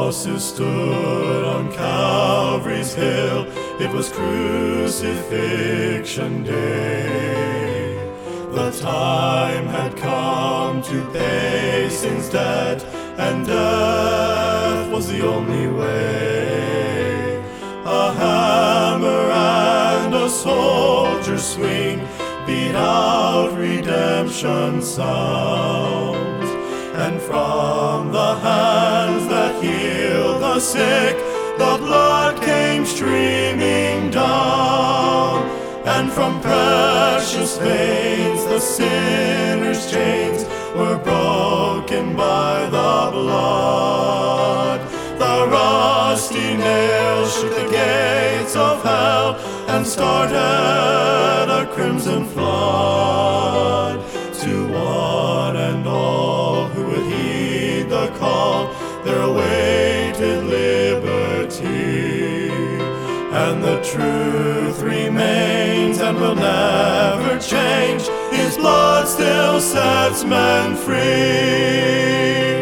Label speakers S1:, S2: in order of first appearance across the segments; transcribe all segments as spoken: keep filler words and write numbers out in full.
S1: cross who stood on Calvary's hill. It was crucifixion day. The time had come to pay sin's debt, and death was the only way. A hammer and a soldier's swing beat out redemption's sounds, and from the hands that healed the sick, the blood came streaming down, and from precious veins the sinner's chains were broken by the blood. The rusty nails shook the gates of hell and started a crimson flood. To one and all who would heed the call, there awaited liberty. And the truth remains and will never change. His blood still sets men free.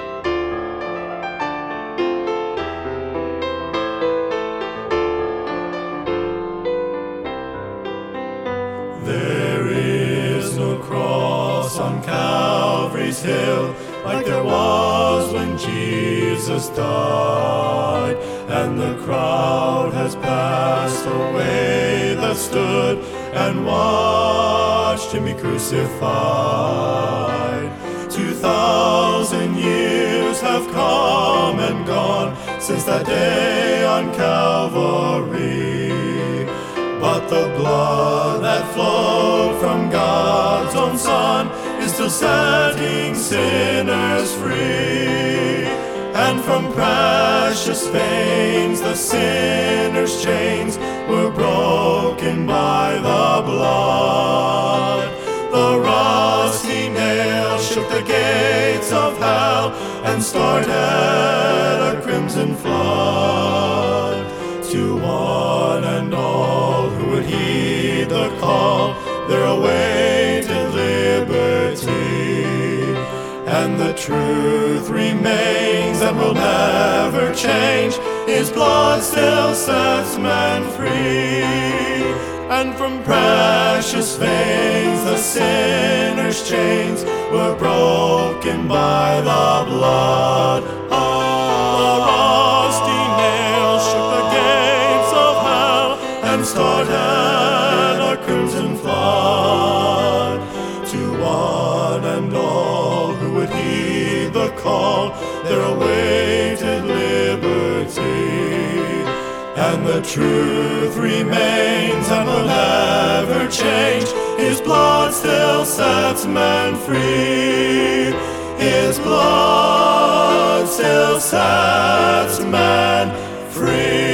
S1: There is no cross on Calvary's hill like there was when Jesus died, and the crowd has passed away that stood and watched him be crucified. Two thousand years have come and gone since that day on Calvary, but the blood that flowed from God's own Son is still setting sinners free. And from precious veins the sinner's chains were broken by the blood. The rusty nails shook the gates of hell and started a crimson flood. To one and all who would heed the call, there awaited liberty. And the truth remains and will never change. His blood still sets men free. And from precious veins the sinner's chains were broken by the blood. The rusty nails shook the gates of hell and started a crimson flood. To one and all who would heed the call, there awaited liberty. And the truth remains and will never change. His blood still sets men free. His blood still sets men free.